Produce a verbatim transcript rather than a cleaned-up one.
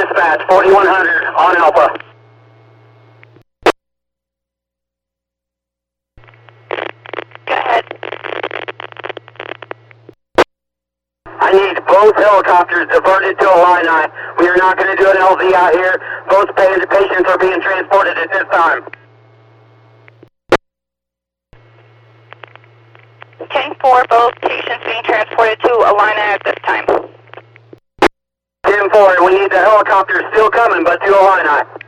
dispatch, forty-one hundred on Alpha. Go ahead. I need both helicopters diverted to Illini. We are not going to do an L Z out here. Both patients are being transported at this time. ten four, both patients being transported to Illini at this time. ten four, we need the helicopters still coming, but to Illini.